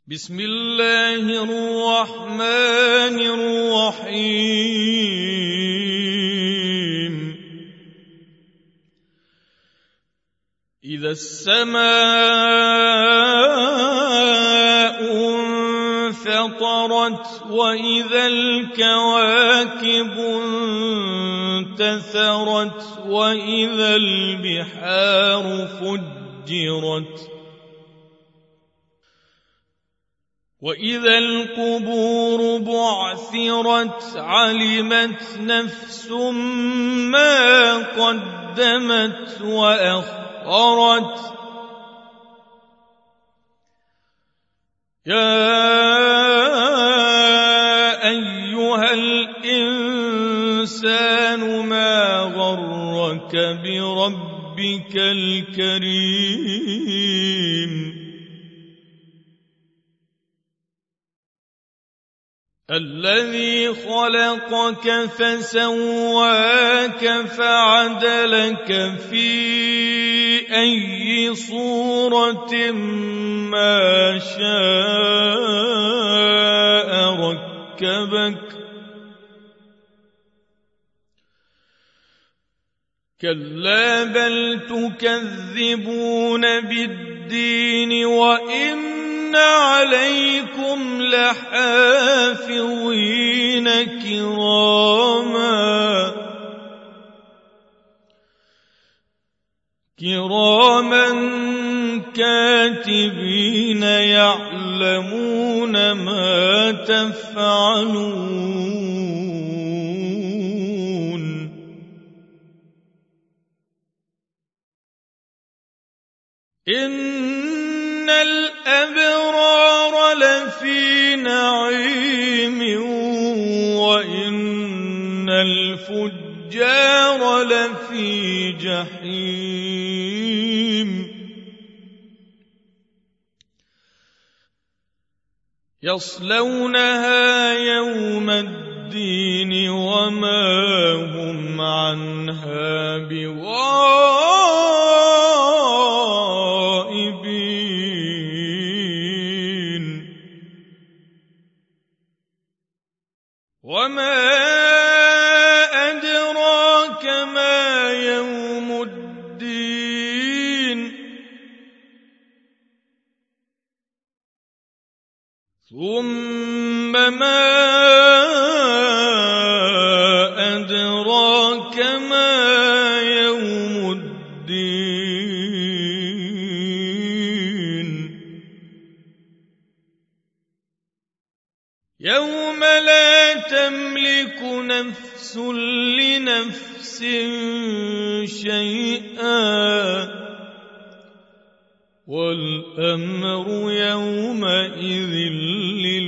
بسم الله الرحمن الرحيم إذا السماء انفطرت وإذا الكواكب انتثرت وإذا البحار فجرت وإذا القبور بعثرت علمت نفس ما قدمت وأخرت يا أيها الإنسان ما غرك بربك الكريم الذي خلقك فسواك فعدلك في أي صورة ما شاء ركبك كلا بل تكذبون بالدين وإن عليكم لحافظين كراما كاتبين يعلمون ما تفعلون إن الأبرار لفي نعيم وإن الفجار لفي جحيم يصلونها يوم الدين وما هم عنها بغائبين وما أدراك ما يوم الدين ثم ما أدراك ما يوم الدين يوم لا تملك نفس لنفس شيئا والأمر يومئذ